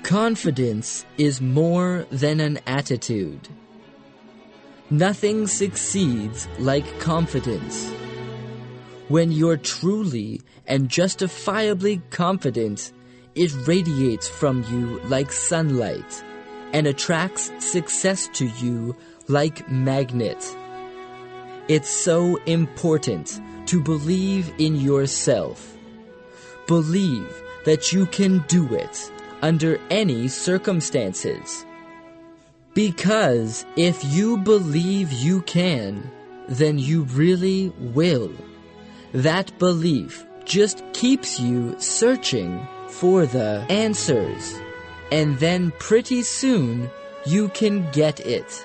Confidence is more than an attitude. Nothing succeeds like confidence. When you're truly and justifiably confident, it radiates from you like sunlight and attracts success to you like magnet. It's so important to believe in yourself. Believe that you can do it under any circumstances. Because if you believe you can, then you really will. That belief just keeps you searching for the answers, and then pretty soon you can get it.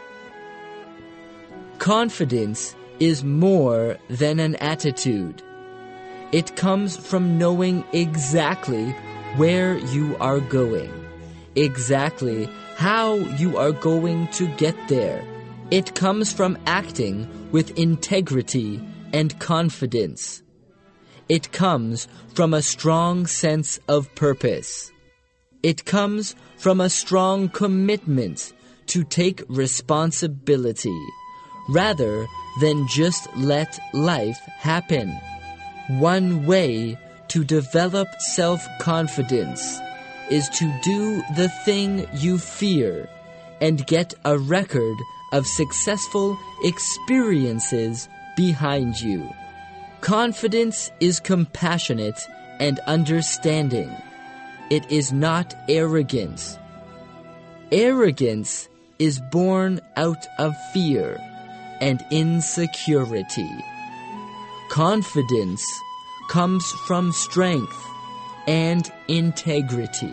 Confidence is more than an attitude. It comes from knowing exactly where you are going, exactly how you are going to get there. It comes from acting with integrity and confidence. It comes from a strong sense of purpose. It comes from a strong commitment to take responsibility, rather than just let life happen. One way to develop self-confidence is to do the thing you fear and get a record of successful experiences behind you. Confidence is compassionate and understanding. It is not arrogance. Arrogance is born out of fear and insecurity. Confidence comes from strength and integrity.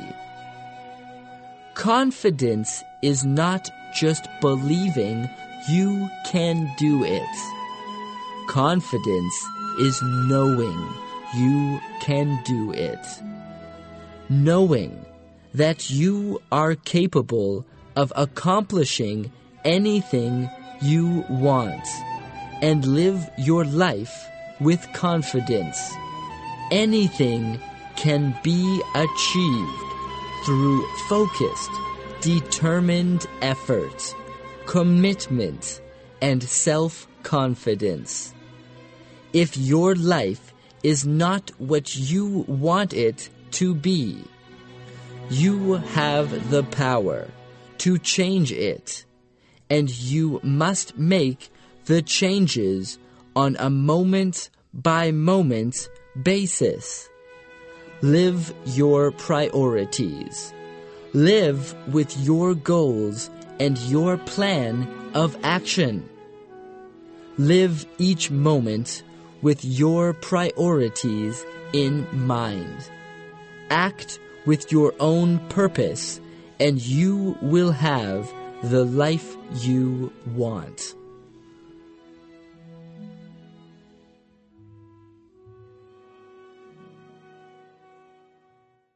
Confidence is not just believing you can do it. Confidence is knowing you can do it. Knowing that you are capable of accomplishing anything you want and live your life with confidence. Anything can be achieved through focused, determined effort, commitment, and self-confidence. If your life is not what you want it to be, you have the power to change it, and you must make the changes on a moment-by-moment basis. Live your priorities. Live with your goals and your plan of action. Live each moment with your priorities in mind. Act with your own purpose, and you will have the life you want.